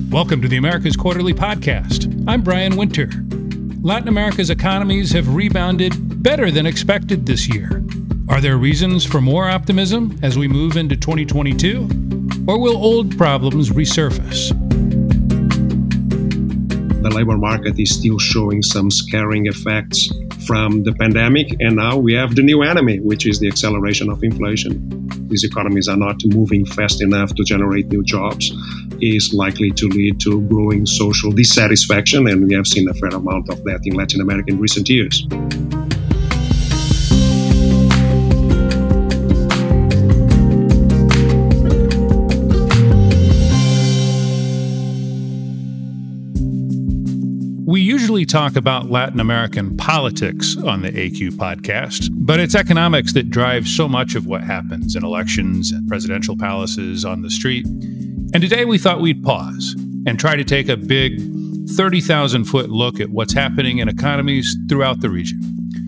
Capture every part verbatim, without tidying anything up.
Welcome to the America's Quarterly Podcast. I'm Brian Winter. Latin America's economies have rebounded better than expected this year. Are there reasons for more optimism as we move into twenty twenty-two? Or will old problems resurface? The labor market is still showing some scaring effects from the pandemic, and now we have the new enemy, which is the acceleration of inflation. These economies are not moving fast enough to generate new jobs. Is likely to lead to growing social dissatisfaction, and we have seen a fair amount of that in Latin America in recent years. We usually talk about Latin American politics on the A Q podcast, but it's economics that drives so much of what happens in elections and presidential palaces on the street. And today we thought we'd pause and try to take a big thirty thousand foot look at what's happening in economies throughout the region.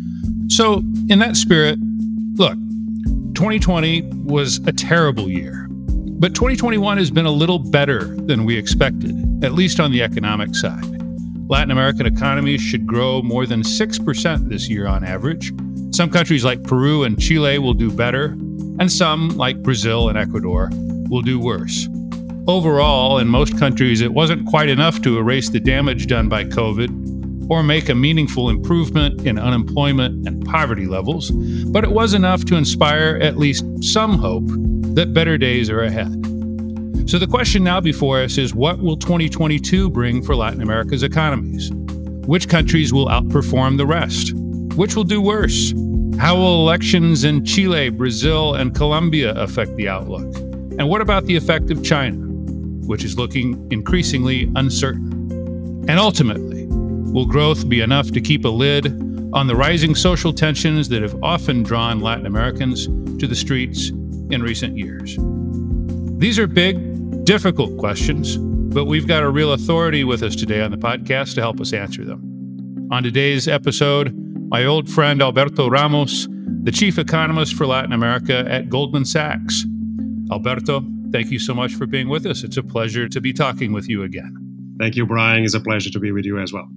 So in that spirit, look, twenty twenty was a terrible year, but twenty twenty-one has been a little better than we expected, at least on the economic side. Latin American economies should grow more than six percent this year on average. Some countries like Peru and Chile will do better, and some, like Brazil and Ecuador, will do worse. Overall, in most countries, it wasn't quite enough to erase the damage done by COVID or make a meaningful improvement in unemployment and poverty levels, but it was enough to inspire at least some hope that better days are ahead. So the question now before us is, what will twenty twenty-two bring for Latin America's economies? Which countries will outperform the rest? Which will do worse? How will elections in Chile, Brazil, and Colombia affect the outlook? And what about the effect of China, which is looking increasingly uncertain? And ultimately, will growth be enough to keep a lid on the rising social tensions that have often drawn Latin Americans to the streets in recent years? These are big, difficult questions, but we've got a real authority with us today on the podcast to help us answer them. On today's episode, my old friend Alberto Ramos, the chief economist for Latin America at Goldman Sachs. Alberto, thank you so much for being with us. It's a pleasure to be talking with you again. Thank you, Brian. It's a pleasure to be with you as well.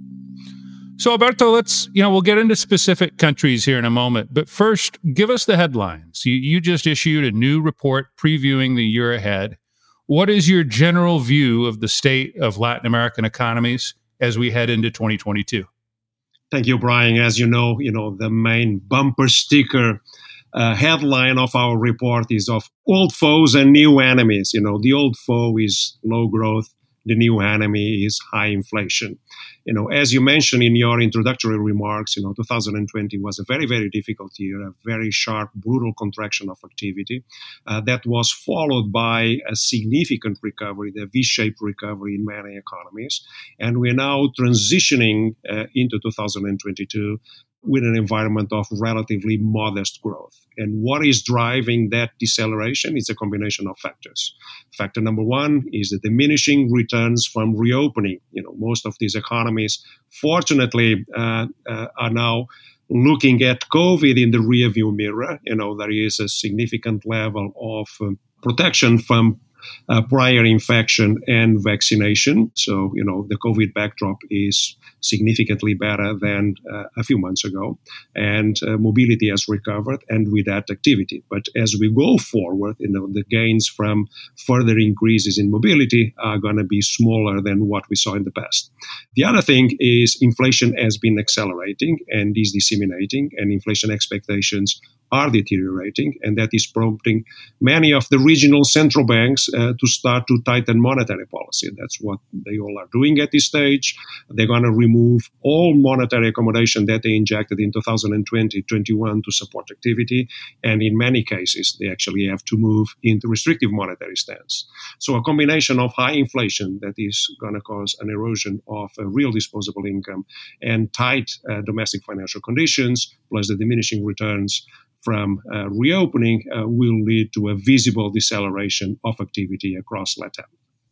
So, Alberto, let's, you know, we'll get into specific countries here in a moment. But first, give us the headlines. You, you just issued a new report previewing the year ahead. What is your general view of the state of Latin American economies as we head into twenty twenty-two? Thank you, Brian. As you know, you know, the main bumper sticker Uh, headline of our report is of old foes and new enemies. You know, the old foe is low growth. The new enemy is high inflation. You know, as you mentioned in your introductory remarks, you know, two thousand twenty was a very, very difficult year, a very sharp, brutal contraction of activity uh, that was followed by a significant recovery, the V-shaped recovery in many economies. And we're now transitioning uh, into two thousand twenty-two with an environment of relatively modest growth. And what is driving that deceleration is a combination of factors. Factor number one is the diminishing returns from reopening. You know, most of these economies, fortunately, uh, uh, are now looking at COVID in the rearview mirror. You know, there is a significant level of um, protection from Uh, prior infection and vaccination. So, you know, the COVID backdrop is significantly better than uh, a few months ago. And uh, mobility has recovered, and with that, activity. But as we go forward, you know, the gains from further increases in mobility are going to be smaller than what we saw in the past. The other thing is inflation has been accelerating and is disseminating, and inflation expectations are deteriorating, and that is prompting many of the regional central banks uh, to start to tighten monetary policy. That's what they all are doing at this stage. They're going to remove all monetary accommodation that they injected in two thousand twenty, twenty-one to support activity, and in many cases, they actually have to move into restrictive monetary stance. So a combination of high inflation that is going to cause an erosion of uh, real disposable income and tight uh, domestic financial conditions, plus the diminishing returns from uh, reopening uh, will lead to a visible deceleration of activity across Latin.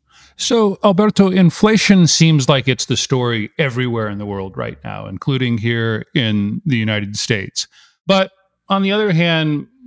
So, Alberto, inflation seems like it's the story everywhere in the world right now, including here in the United States. But on the other hand,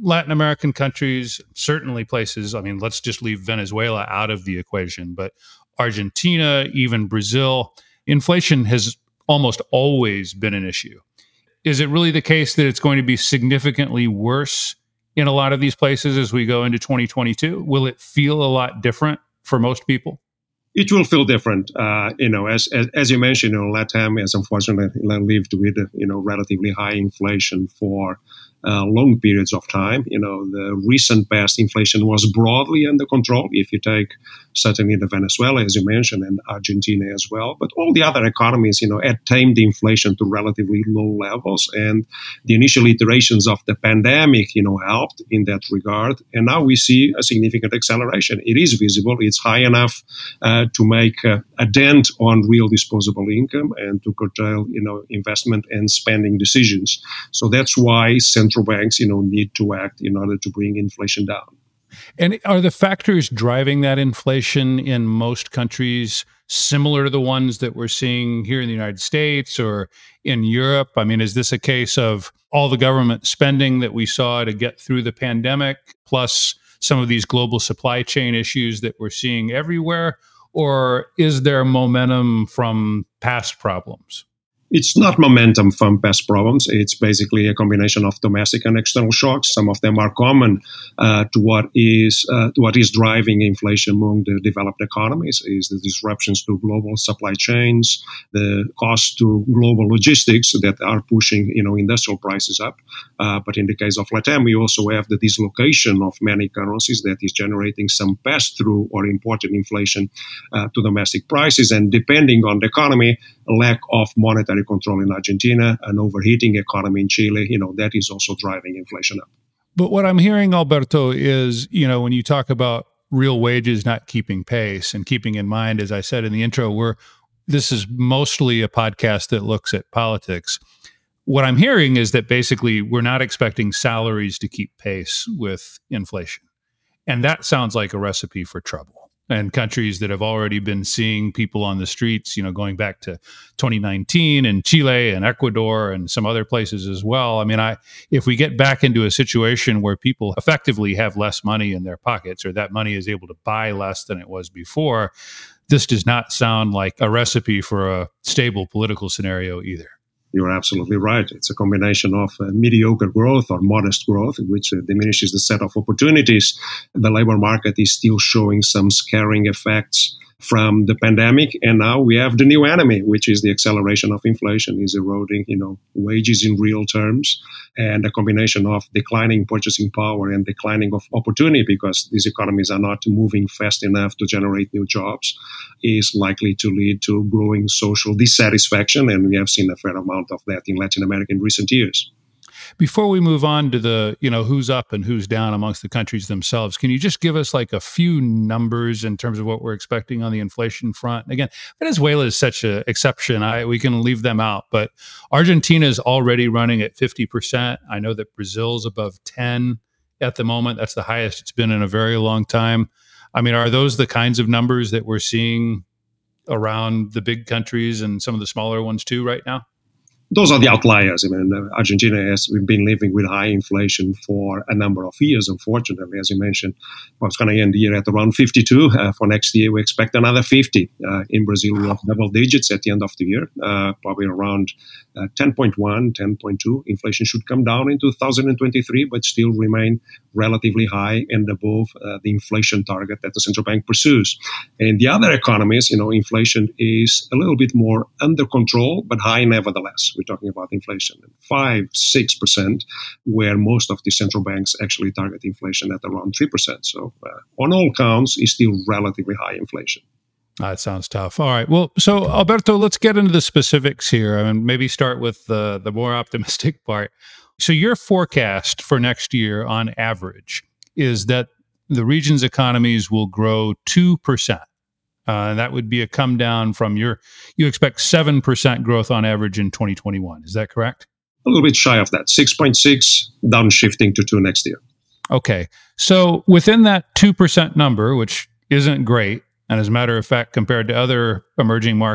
Latin American countries, certainly places, I mean, let's just leave Venezuela out of the equation, but Argentina, even Brazil, inflation has almost always been an issue. Is it really the case that it's going to be significantly worse in a lot of these places as we go into twenty twenty-two? Will it feel a lot different for most people? It will feel different, uh, you know, as, as as you mentioned, you know, Latam has unfortunately lived with, you know, relatively high inflation for uh, long periods of time. You know, the recent past inflation was broadly under control. If you take certainly the Venezuela, as you mentioned, and Argentina as well, but all the other economies, you know, had tamed the inflation to relatively low levels, and the initial iterations of the pandemic, you know, helped in that regard. And now we see a significant acceleration. It is visible. It's high enough Uh, to make uh, a dent on real disposable income and to curtail, you know, investment and spending decisions. So that's why central banks, you know, need to act in order to bring inflation down. And are the factors driving that inflation in most countries similar to the ones that we're seeing here in the United States or in Europe? I mean, is this a case of all the government spending that we saw to get through the pandemic, plus some of these global supply chain issues that we're seeing everywhere? Or is there momentum from past problems? It's not momentum from past problems. It's basically a combination of domestic and external shocks. Some of them are common uh, to what is uh, to what is driving inflation among the developed economies. Is the disruptions to global supply chains, the cost to global logistics that are pushing, you know, industrial prices up. Uh, but in the case of Latam, we also have the dislocation of many currencies that is generating some pass-through or imported inflation uh, to domestic prices. And depending on the economy, a lack of monetary control in Argentina, an overheating economy in Chile, you know, that is also driving inflation up. But what I'm hearing, Alberto, is, you know, when you talk about real wages not keeping pace and keeping in mind, as I said in the intro, we're this is mostly a podcast that looks at politics. What I'm hearing is that basically we're not expecting salaries to keep pace with inflation. And that sounds like a recipe for trouble. And countries that have already been seeing people on the streets, you know, going back to twenty nineteen and Chile and Ecuador and some other places as well. I mean, I if we get back into a situation where people effectively have less money in their pockets, or that money is able to buy less than it was before, this does not sound like a recipe for a stable political scenario either. You're absolutely right. It's a combination of uh, mediocre growth or modest growth, which uh, diminishes the set of opportunities. The labor market is still showing some scaring effects from the pandemic. And now we have the new enemy, which is the acceleration of inflation, is eroding, you know, wages in real terms, and a combination of declining purchasing power and declining of opportunity, because these economies are not moving fast enough to generate new jobs, is likely to lead to growing social dissatisfaction. And we have seen a fair amount of that in Latin America in recent years. Before we move on to the, you know, who's up and who's down amongst the countries themselves, can you just give us like a few numbers in terms of what we're expecting on the inflation front? Again, Venezuela is such an exception. I, we can leave them out, but Argentina is already running at fifty percent. I know that Brazil's above ten at the moment. That's the highest it's been in a very long time. I mean, are those the kinds of numbers that we're seeing around the big countries and some of the smaller ones too right now? Those are the outliers. I mean, uh, Argentina has been living with high inflation for a number of years, unfortunately. As you mentioned, well, it's going to end the year at around fifty-two. Uh, for next year, we expect another fifty. Uh, in Brazil, we have double digits at the end of the year, uh, probably around uh, ten point one, ten point two. Inflation should come down in two thousand twenty-three, but still remain relatively high and above uh, the inflation target that the central bank pursues. And the other economies, you know, inflation is a little bit more under control, but high nevertheless. We're talking about inflation at five, six percent, where most of the central banks actually target inflation at around three percent. So uh, on all counts, it's still relatively high inflation. That sounds tough. All right. Well, so Alberto, let's get into the specifics here and maybe start with the, the more optimistic part. So your forecast for next year on average is that the region's economies will grow two percent. Uh, that would be a come down from your, you expect seven percent growth on average in twenty twenty-one. Is that correct? A little bit shy of that, six point six, downshifting to two next year. Okay. So within that two percent number, which isn't great, and as a matter of fact, compared to other emerging market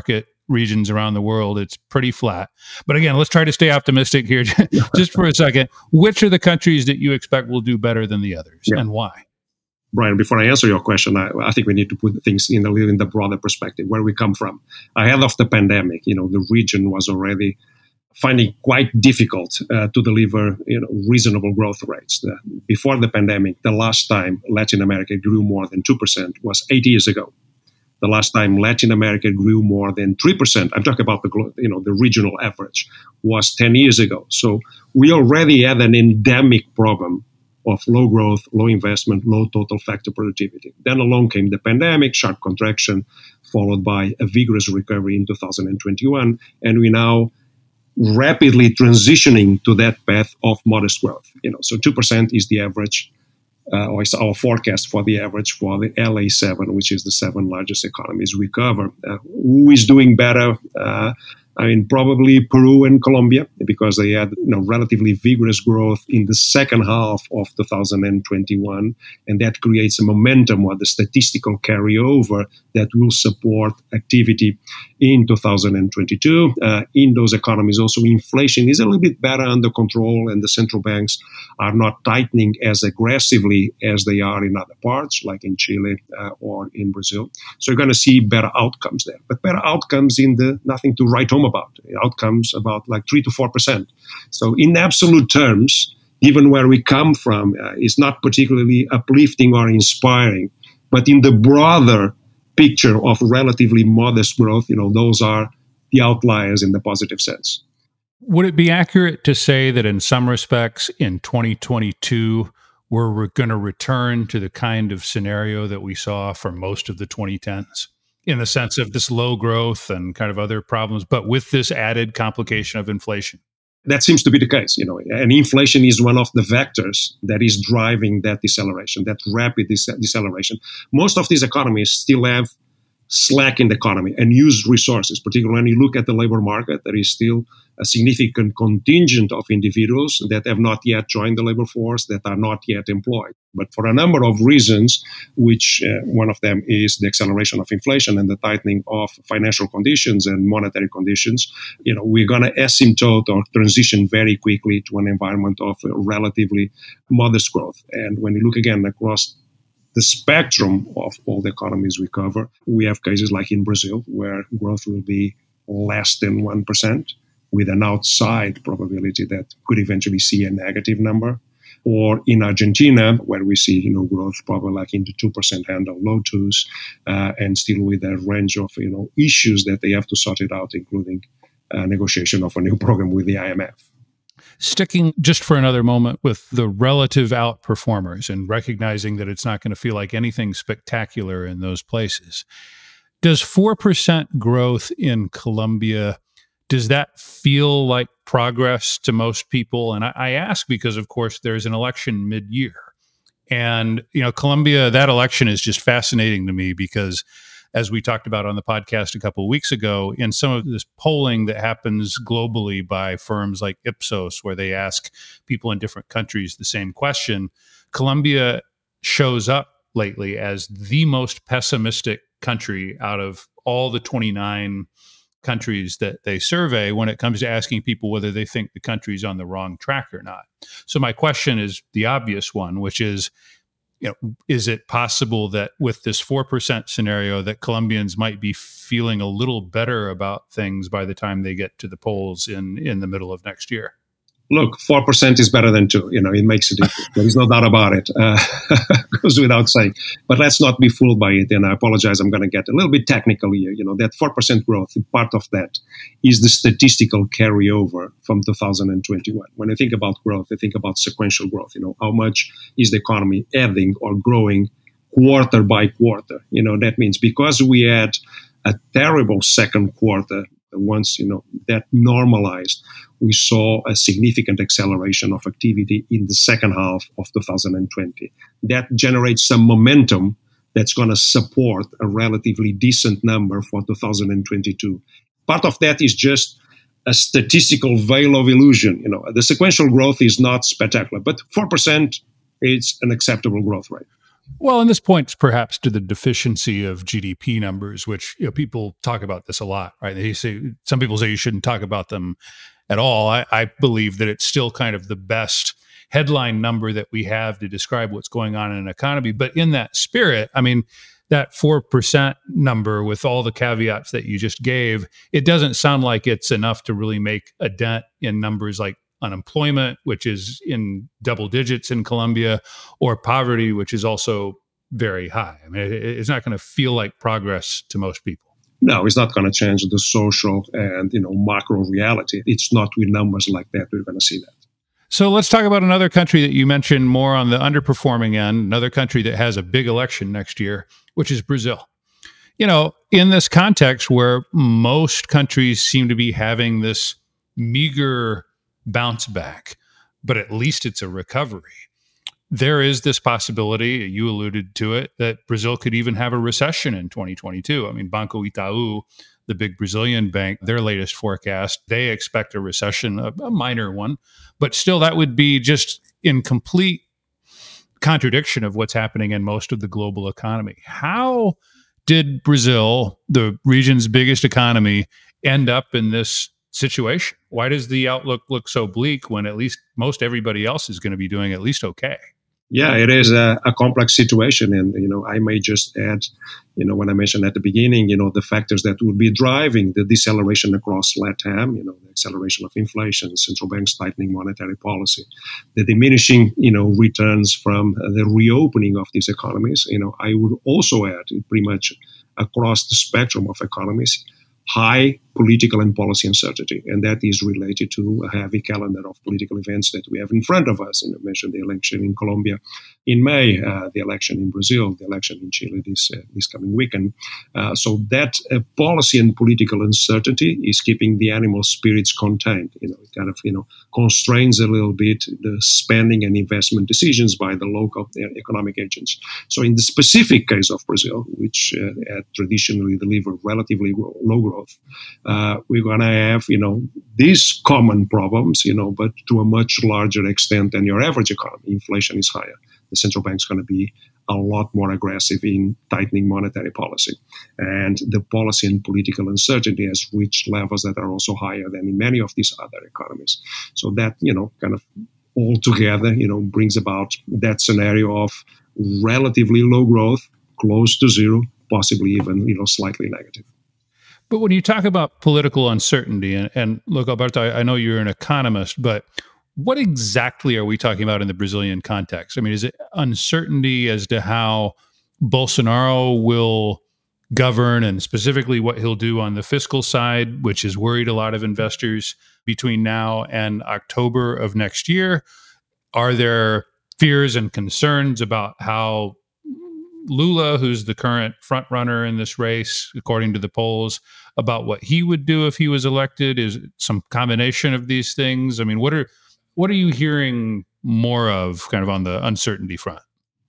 regions around the world, it's pretty flat. But again, let's try to stay optimistic here just for a second. Which are the countries that you expect will do better than the others, yeah. and why? Brian, before I answer your question, I, I think we need to put things in a little in the broader perspective, where we come from. Ahead of the pandemic, you know, the region was already finding quite difficult uh, to deliver, you know, reasonable growth rates. The, before the pandemic, the last time Latin America grew more than two percent was eight years ago. The last time Latin America grew more than three percent, I'm talking about the, you know, the regional average, was ten years ago. So we already had an endemic problem of low growth, low investment, low total factor productivity. Then along came the pandemic, sharp contraction, followed by a vigorous recovery in two thousand twenty-one, and we now rapidly transitioning to that path of modest growth. You know, so two percent is the average, uh, or is our forecast for the average for the L A seven, which is the seven largest economies we cover. Uh, who is doing better? Uh, I mean, probably Peru and Colombia, because they had, you know, relatively vigorous growth in the second half of two thousand twenty-one, and that creates a momentum or the statistical carryover that will support activity in two thousand twenty-two. Uh, in those economies, also inflation is a little bit better under control, and the central banks are not tightening as aggressively as they are in other parts, like in Chile uh, or in Brazil. So you're going to see better outcomes there, but better outcomes in the nothing to write home about. Outcomes about like three to four percent. So in absolute terms, given where we come from, uh, it's not particularly uplifting or inspiring. But in the broader picture of relatively modest growth, you know, those are the outliers in the positive sense. Would it be accurate to say that in some respects in twenty twenty-two, we're going to return to the kind of scenario that we saw for most of the twenty tens? In the sense of this low growth and kind of other problems, but with this added complication of inflation? That seems to be the case, you know, and inflation is one of the vectors that is driving that deceleration, that rapid dece- deceleration. Most of these economies still have slack in the economy and use resources, particularly when you look at the labor market. There is still a significant contingent of individuals that have not yet joined the labor force, that are not yet employed. But for a number of reasons, which uh, one of them is the acceleration of inflation and the tightening of financial conditions and monetary conditions, you know, we're going to asymptote or transition very quickly to an environment of uh, relatively modest growth. And when you look again across the spectrum of all the economies we cover, we have cases like in Brazil, where growth will be less than one percent, with an outside probability that could eventually see a negative number. Or in Argentina, where we see, you know, growth probably like in the two percent handle, low twos, uh, and still with a range of, you know, issues that they have to sort it out, including uh, negotiation of a new program with the I M F. Sticking just for another moment with the relative outperformers and recognizing that it's not going to feel like anything spectacular in those places, does four percent growth in Colombia, does that feel like progress to most people? And I, I ask because, of course, there's an election mid-year. And, you know, Colombia, that election is just fascinating to me because, as we talked about on the podcast a couple of weeks ago, in some of this polling that happens globally by firms like Ipsos, where they ask people in different countries the same question, Colombia shows up lately as the most pessimistic country out of all the twenty-nine countries that they survey when it comes to asking people whether they think the country's on the wrong track or not. So my question is the obvious one, which is, you know, is it possible that with this four percent scenario that Colombians might be feeling a little better about things by the time they get to the polls in, in the middle of next year? Look, four percent is better than two. You know, it makes a difference. There is no doubt about it. Uh, goes without saying. But let's not be fooled by it. And I apologize, I'm going to get a little bit technical here. You know, that four percent growth, part of that is the statistical carryover from two thousand twenty-one. When I think about growth, I think about sequential growth. You know, how much is the economy adding or growing quarter by quarter? You know, that means because we had a terrible second quarter, once, you know, that normalized, we saw a significant acceleration of activity in the second half of two thousand twenty. That generates some momentum that's going to support a relatively decent number for two thousand twenty-two. Part of that is just a statistical veil of illusion. You know, the sequential growth is not spectacular, but four percent is an acceptable growth rate. Well, and this points perhaps to the deficiency of G D P numbers, which you know, people talk about this a lot, right? They say some people say you shouldn't talk about them at all. I, I believe that it's still kind of the best headline number that we have to describe what's going on in an economy. But in that spirit, I mean, that four percent number with all the caveats that you just gave, it doesn't sound like it's enough to really make a dent in numbers like unemployment, which is in double digits in Colombia, or poverty, which is also very high. I mean, it, it's not going to feel like progress to most people. No, it's not going to change the social and, you know, macro reality. It's not with numbers like that we're going to see that. So let's talk about another country that you mentioned more on the underperforming end, another country that has a big election next year, which is Brazil. You know, in this context where most countries seem to be having this meager bounce back, but at least it's a recovery, there is this possibility, you alluded to it, that Brazil could even have a recession in twenty twenty-two. I mean, Banco Itaú, the big Brazilian bank, their latest forecast, they expect a recession, a, a minor one, but still that would be just in complete contradiction of what's happening in most of the global economy. How did Brazil, the region's biggest economy, end up in this situation? Why does the outlook look so bleak when at least most everybody else is going to be doing at least okay? Yeah, it is a, a complex situation. And, you know, I may just add, you know, when I mentioned at the beginning, you know, the factors that would be driving the deceleration across LATAM, you know, the acceleration of inflation, central banks tightening monetary policy, the diminishing, you know, returns from the reopening of these economies. You know, I would also add pretty much across the spectrum of economies, high political and policy uncertainty, and that is related to a heavy calendar of political events that we have in front of us. And I mentioned the election in Colombia in May, uh, the election in Brazil, the election in Chile this uh, this coming weekend. Uh, so that uh, policy and political uncertainty is keeping the animal spirits contained. You know, it kind of you know constrains a little bit the spending and investment decisions by the local uh, economic agents. So in the specific case of Brazil, which uh, had traditionally delivered relatively low growth, Uh, we're going to have, you know, these common problems, you know, but to a much larger extent than your average economy. Inflation is higher. The central bank's going to be a lot more aggressive in tightening monetary policy. And the policy and political uncertainty has reached levels that are also higher than in many of these other economies. So that, you know, kind of all together, you know, brings about that scenario of relatively low growth, close to zero, possibly even, you know, slightly negative. But when you talk about political uncertainty, and, and look, Alberto, I, I know you're an economist, but what exactly are we talking about in the Brazilian context? I mean, is it uncertainty as to how Bolsonaro will govern and specifically what he'll do on the fiscal side, which has worried a lot of investors between now and October of next year? Are there fears and concerns about how Lula, who's the current front runner in this race, according to the polls, about what he would do if he was elected? Is it some combination of these things? I mean, what are what are you hearing more of kind of on the uncertainty front?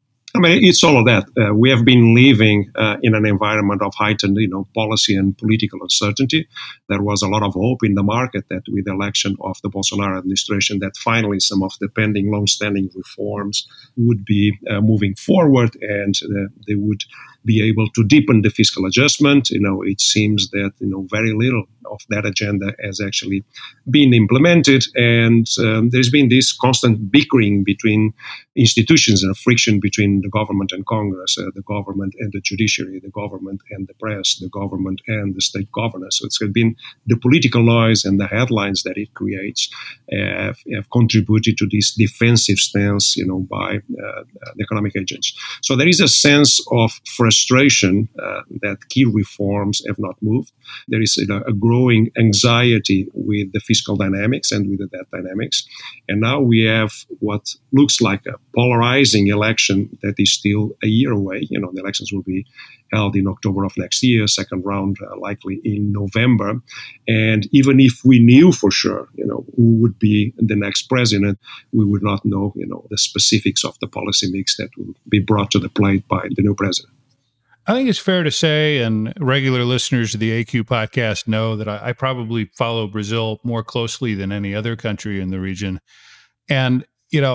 I mean, it's all of that. Uh, we have been living uh, in an environment of heightened, you know, policy and political uncertainty. There was a lot of hope in the market that with the election of the Bolsonaro administration, that finally some of the pending long-standing reforms would be uh, moving forward, and uh, they would be able to deepen the fiscal adjustment. You know, it seems that, you know, very little of that agenda has actually been implemented. And um, there's been this constant bickering between institutions and friction between the government and Congress, uh, the government and the judiciary, the government and the press, the government and the state governors. So it's been the political noise and the headlines that it creates uh, have, have contributed to this defensive stance, you know, by uh, the economic agents. So there is a sense of frustration uh, that key reforms have not moved. There is a, a growing anxiety with the fiscal dynamics and with the debt dynamics. And now we have what looks like a polarizing election that is still a year away. You know, the elections will be held in October of next year, second round uh, likely in November. And even if we knew for sure, you know, who would be the next president, we would not know, you know, the specifics of the policy mix that will be brought to the plate by the new president. I think it's fair to say, and regular listeners to the A Q podcast know that I, I probably follow Brazil more closely than any other country in the region. And, you know,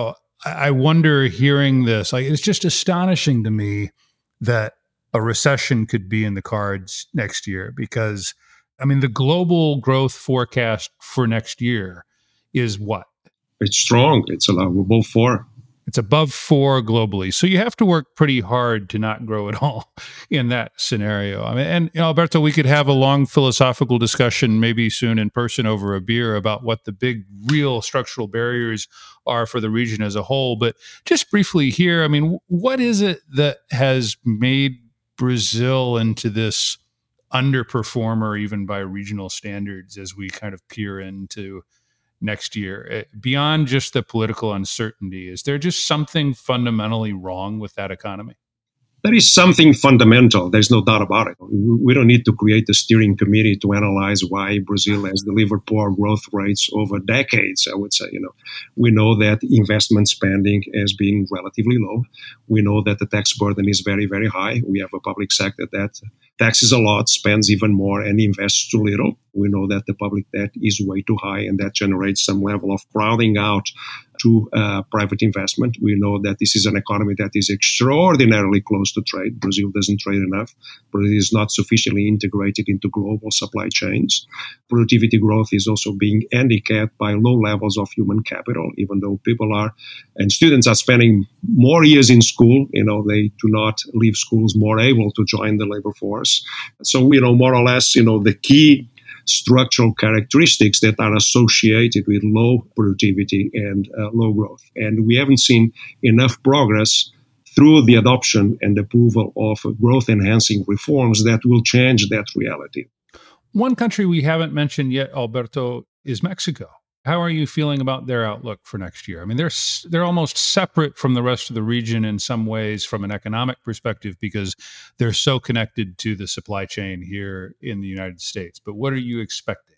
I wonder, hearing this, like, it's just astonishing to me that a recession could be in the cards next year because, I mean, the global growth forecast for next year is what? It's strong. It's allowable for. It's above four globally. So you have to work pretty hard to not grow at all in that scenario. I mean, and you know, Alberto, we could have a long philosophical discussion maybe soon in person over a beer about what the big real structural barriers are for the region as a whole. But just briefly here, I mean, what is it that has made Brazil into this underperformer even by regional standards as we kind of peer into next year? Eh, Beyond just the political uncertainty, is there just something fundamentally wrong with that economy? There is something fundamental. There's no doubt about it. We don't need to create a steering committee to analyze why Brazil has delivered poor growth rates over decades. I would say, you know, we know that investment spending has been relatively low. We know that the tax burden is very, very high. We have a public sector that taxes a lot, spends even more, and invests too little. We know that the public debt is way too high, and that generates some level of crowding out to uh, private investment. We know that this is an economy that is extraordinarily close to trade. Brazil doesn't trade enough, but it is not sufficiently integrated into global supply chains. Productivity growth is also being handicapped by low levels of human capital, even though people are, and students are spending more years in school, you know, they do not leave schools more able to join the labor force. So, you know, more or less, you know, the key structural characteristics that are associated with low productivity and uh, low growth. And we haven't seen enough progress through the adoption and approval of growth-enhancing reforms that will change that reality. One country we haven't mentioned yet, Alberto, is Mexico. How are you feeling about their outlook for next year? I mean, they're s- they're almost separate from the rest of the region in some ways from an economic perspective because they're so connected to the supply chain here in the United States. But what are you expecting?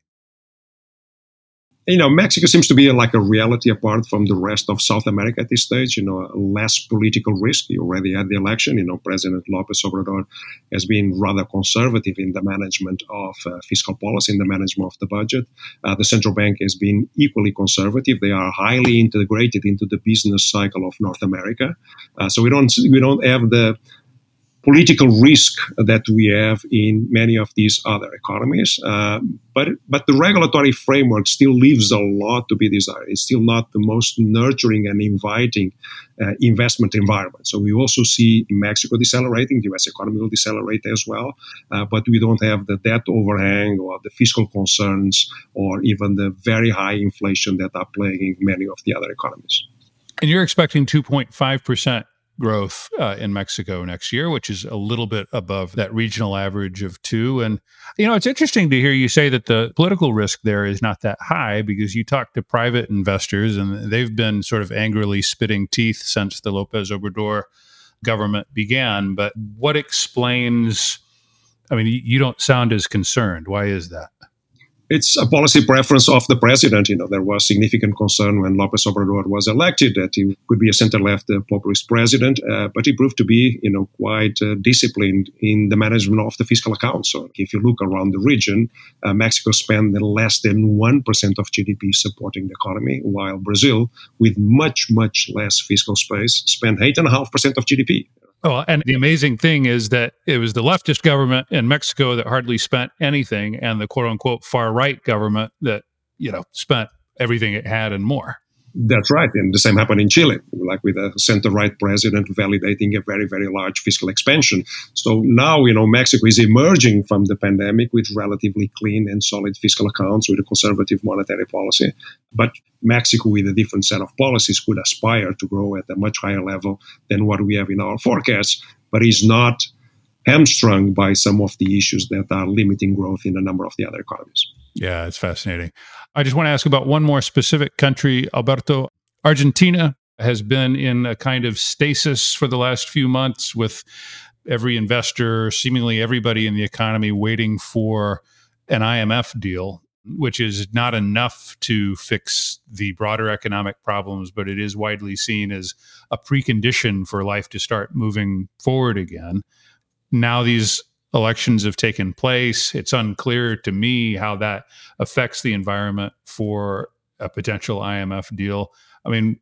You know, Mexico seems to be like a reality apart from the rest of South America at this stage. You know, less political risk. You already had the election. You know, President Lopez Obrador has been rather conservative in the management of uh, fiscal policy, in the management of the budget. Uh, the central bank has been equally conservative. They are highly integrated into the business cycle of North America. Uh, so we don't we don't have the political risk that we have in many of these other economies. Uh, but but the regulatory framework still leaves a lot to be desired. It's still not the most nurturing and inviting uh, investment environment. So we also see Mexico decelerating. The U S economy will decelerate as well. Uh, but we don't have the debt overhang or the fiscal concerns or even the very high inflation that are plaguing many of the other economies. And you're expecting two point five percent growth uh, in Mexico next year, which is a little bit above that regional average of two. And, you know, it's interesting to hear you say that the political risk there is not that high because you talk to private investors and they've been sort of angrily spitting teeth since the Lopez Obrador government began. But what explains, I mean, you don't sound as concerned. Why is that? It's a policy preference of the president. You know, there was significant concern when Lopez Obrador was elected that he could be a center-left uh, populist president, uh, but he proved to be, you know, quite uh, disciplined in the management of the fiscal accounts. So if you look around the region, uh, Mexico spent less than one percent of G D P supporting the economy, while Brazil, with much, much less fiscal space, spent eight point five percent of G D P. Oh, and the amazing thing is that it was the leftist government in Mexico that hardly spent anything, and the quote unquote far right government that, you know, spent everything it had and more. That's right. And the same happened in Chile, like with a center-right president validating a very, very large fiscal expansion. So now, you know, Mexico is emerging from the pandemic with relatively clean and solid fiscal accounts with a conservative monetary policy. But Mexico, with a different set of policies, could aspire to grow at a much higher level than what we have in our forecasts, but is not hamstrung by some of the issues that are limiting growth in a number of the other economies. Yeah, it's fascinating. I just want to ask about one more specific country, Alberto. Argentina has been in a kind of stasis for the last few months with every investor, seemingly everybody in the economy waiting for an I M F deal, which is not enough to fix the broader economic problems, but it is widely seen as a precondition for life to start moving forward again. Now these elections have taken place. It's unclear to me how that affects the environment for a potential I M F deal. I mean,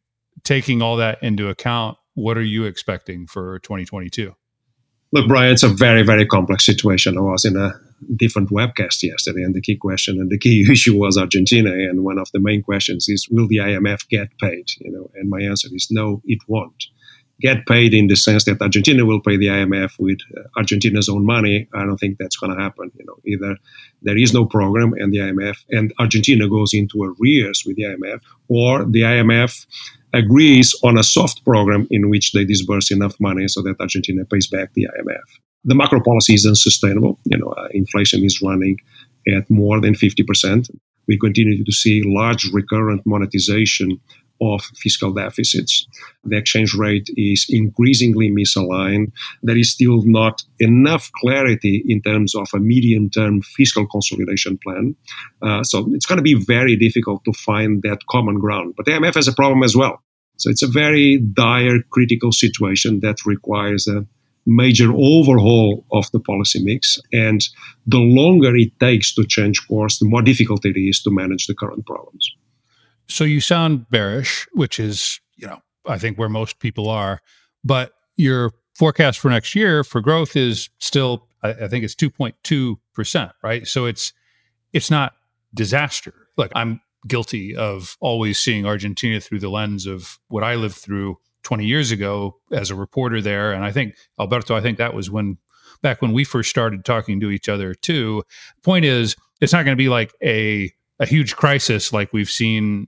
taking all that into account, what are you expecting for twenty twenty-two? Look, Brian, it's a very, very complex situation. I was in a different webcast yesterday, and the key question and the key issue was Argentina. And one of the main questions is, will the I M F get paid? You know, and my answer is no, it won't get paid in the sense that Argentina will pay the I M F with uh, Argentina's own money. I don't think that's going to happen. You know, either there is no program and the I M F and Argentina goes into arrears with the I M F, or the I M F agrees on a soft program in which they disburse enough money so that Argentina pays back the I M F. The macro policy is unsustainable. You know, uh, inflation is running at more than fifty percent. We continue to see large recurrent monetization of fiscal deficits. The exchange rate is increasingly misaligned. There is still not enough clarity in terms of a medium-term fiscal consolidation plan. Uh, so it's going to be very difficult to find that common ground. But the I M F has a problem as well. So it's a very dire, critical situation that requires a major overhaul of the policy mix. And the longer it takes to change course, the more difficult it is to manage the current problems. So you sound bearish, which is, you know, I think where most people are, but your forecast for next year for growth is still, I, I think it's two point two percent, right? So it's, it's not disaster. Look, I'm guilty of always seeing Argentina through the lens of what I lived through twenty years ago as a reporter there. And I think, Alberto, I think that was when, back when we first started talking to each other too. Point is, it's not going to be like a, a huge crisis like we've seen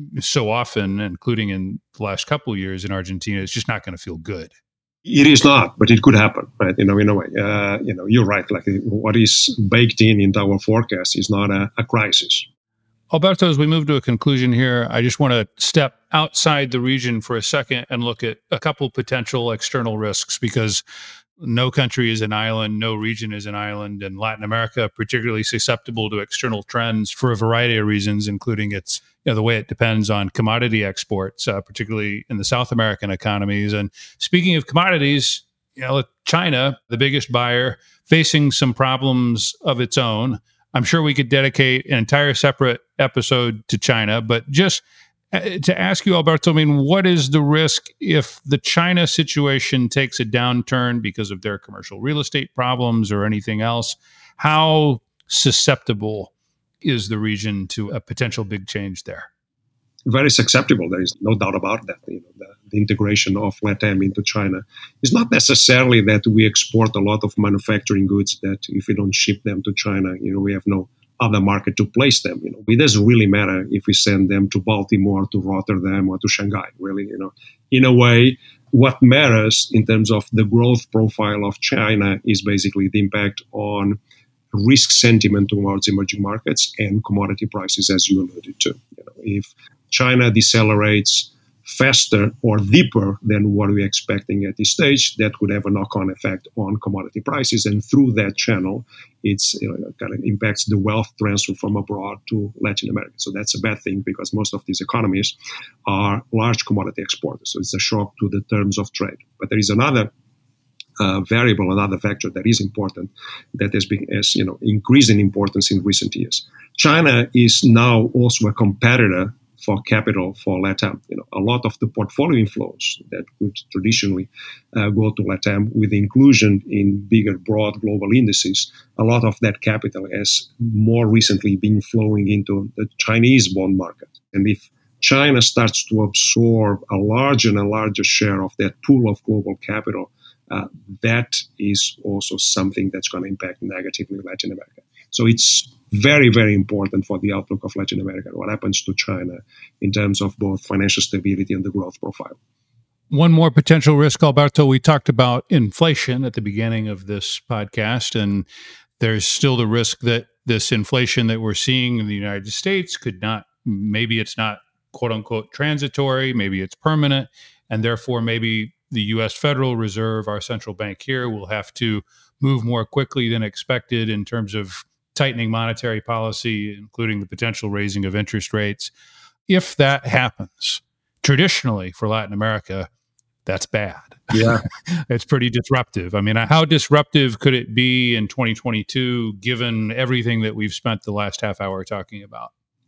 so often, including in the last couple of years in Argentina. It's just not going to feel good. It is not, but it could happen, right? You know, in a way, uh, you know, you're right. Like what is baked in into our forecast is not a, a crisis. Alberto, as we move to a conclusion here, I just want to step outside the region for a second and look at a couple potential external risks, because no country is an island, no region is an island, and Latin America particularly susceptible to external trends for a variety of reasons, including its, you know, the way it depends on commodity exports, uh, particularly in the South American economies. And speaking of commodities, you know, China, the biggest buyer, facing some problems of its own. I'm sure we could dedicate an entire separate episode to China, but just to ask you, Alberto, I mean, what is the risk if the China situation takes a downturn because of their commercial real estate problems or anything else? How susceptible is the region to a potential big change there? Very susceptible. There is no doubt about that. You know, the, the integration of LATAM into China is not necessarily that we export a lot of manufacturing goods that if we don't ship them to China, you know, we have no other market to place them. You know, it doesn't really matter if we send them to Baltimore, to Rotterdam, or to Shanghai. Really, you know, in a way, what matters in terms of the growth profile of China is basically the impact on risk sentiment towards emerging markets and commodity prices, as you alluded to. You know, if China decelerates faster or deeper than what we're expecting at this stage, that could have a knock-on effect on commodity prices. And through that channel, it's, you know, kind of impacts the wealth transfer from abroad to Latin America. So that's a bad thing because most of these economies are large commodity exporters. So it's a shock to the terms of trade. But there is another uh, variable, another factor that is important that has been, as you know, increased in importance in recent years. China is now also a competitor for capital for LATAM. You know, a lot of the portfolio inflows that would traditionally uh, go to LATAM with inclusion in bigger, broad global indices, a lot of that capital has more recently been flowing into the Chinese bond market. And if China starts to absorb a larger and a larger share of that pool of global capital, uh, that is also something that's going to impact negatively Latin America. So it's very, very important for the outlook of Latin America, what happens to China in terms of both financial stability and the growth profile. One more potential risk, Alberto. We talked about inflation at the beginning of this podcast, and there's still the risk that this inflation that we're seeing in the United States could not, maybe it's not quote unquote transitory, maybe it's permanent, and therefore maybe the U S Federal Reserve, our central bank here, will have to move more quickly than expected in terms of tightening monetary policy, including the potential raising of interest rates. If that happens, traditionally for Latin America, that's bad. Yeah. It's pretty disruptive. I mean, how disruptive could it be in twenty twenty-two, given everything that we've spent the last half hour talking about?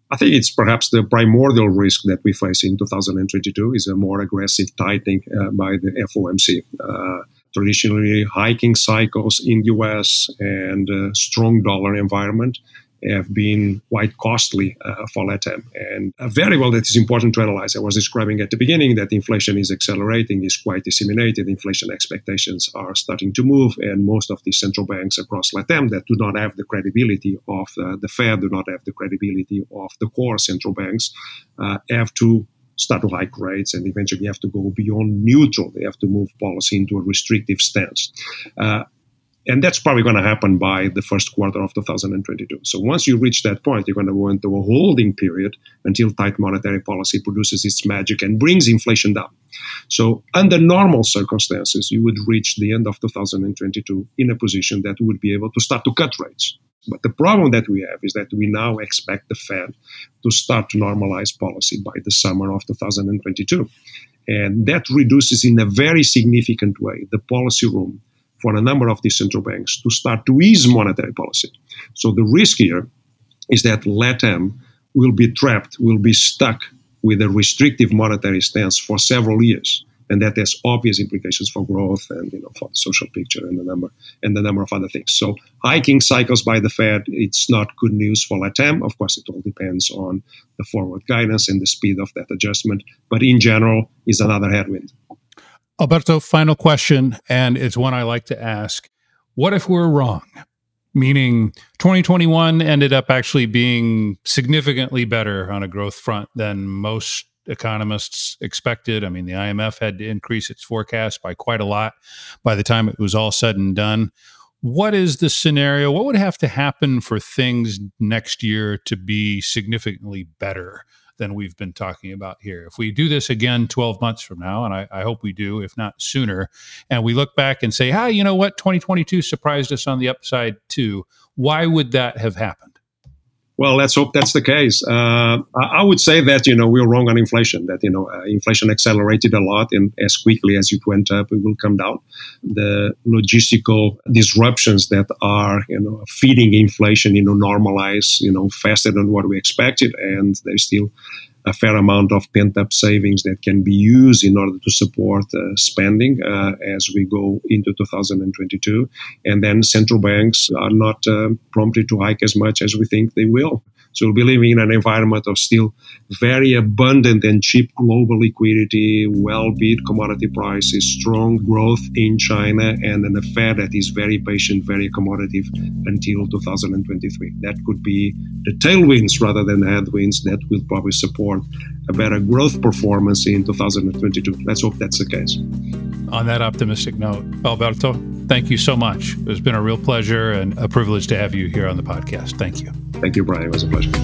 I think it's perhaps the primordial risk that we face in two thousand twenty-two is a more aggressive tightening uh, by the F O M C. Uh, traditionally, hiking cycles in the U S and a strong dollar environment have been quite costly uh, for LATAM. And a variable that is important to analyze, I was describing at the beginning that inflation is accelerating, is quite disseminated. Inflation expectations are starting to move, and most of the central banks across LATAM that do not have the credibility of uh, the Fed, do not have the credibility of the core central banks, uh, have to start to hike rates and eventually have to go beyond neutral. They have to move policy into a restrictive stance. Uh, And that's probably going to happen by the first quarter of two thousand twenty-two. So once you reach that point, you're going to go into a holding period until tight monetary policy produces its magic and brings inflation down. So under normal circumstances, you would reach the end of two thousand twenty-two in a position that would be able to start to cut rates. But the problem that we have is that we now expect the Fed to start to normalize policy by the summer of two thousand twenty-two. And that reduces in a very significant way the policy room for a number of these central banks to start to ease monetary policy. So the risk here is that LATAM will be trapped, will be stuck with a restrictive monetary stance for several years. And that has obvious implications for growth and, you know, for the social picture and the number and the number of other things. So hiking cycles by the Fed, it's not good news for LATAM. Of course, it all depends on the forward guidance and the speed of that adjustment. But in general, is another headwind. Alberto, final question, and it's one I like to ask. What if we're wrong? Meaning twenty twenty-one ended up actually being significantly better on a growth front than most economists expected. I mean, the I M F had to increase its forecast by quite a lot by the time it was all said and done. What is the scenario? What would have to happen for things next year to be significantly better than we've been talking about here? If we do this again twelve months from now, and I, I hope we do, if not sooner, and we look back and say, ah, you know what, twenty twenty-two surprised us on the upside too, why would that have happened? Well, let's hope that's the case. Uh, I would say that, you know, we were wrong on inflation, that, you know, uh, inflation accelerated a lot, and as quickly as it went up, it will come down. The logistical disruptions that are, you know, feeding inflation, you know, normalize, you know, faster than what we expected, and there's still a fair amount of pent-up savings that can be used in order to support uh, spending uh, as we go into two thousand twenty-two. And then central banks are not uh, prompted to hike as much as we think they will. So we'll be living in an environment of still very abundant and cheap global liquidity, well-bid commodity prices, strong growth in China, and an Fed that is very patient, very accommodative until two thousand twenty-three. That could be the tailwinds rather than the headwinds that will probably support a better growth performance in two thousand twenty-two. Let's hope that's the case. On that optimistic note, Alberto, thank you so much. It's been a real pleasure and a privilege to have you here on the podcast. Thank you. Thank you, Brian. It was a pleasure.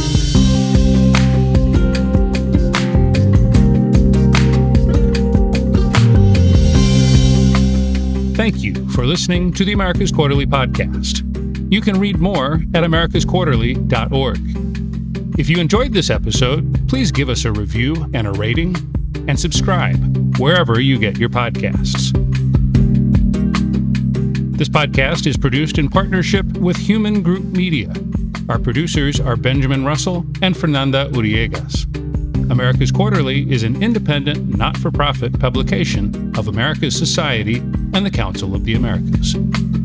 Thank you for listening to the Americas Quarterly podcast. You can read more at americas quarterly dot org. If you enjoyed this episode, please give us a review and a rating, and subscribe wherever you get your podcasts. This podcast is produced in partnership with Human Group Media. Our producers are Benjamin Russell and Fernanda Uriegas. Americas Quarterly is an independent, not-for-profit publication of America's Society and the Council of the Americas.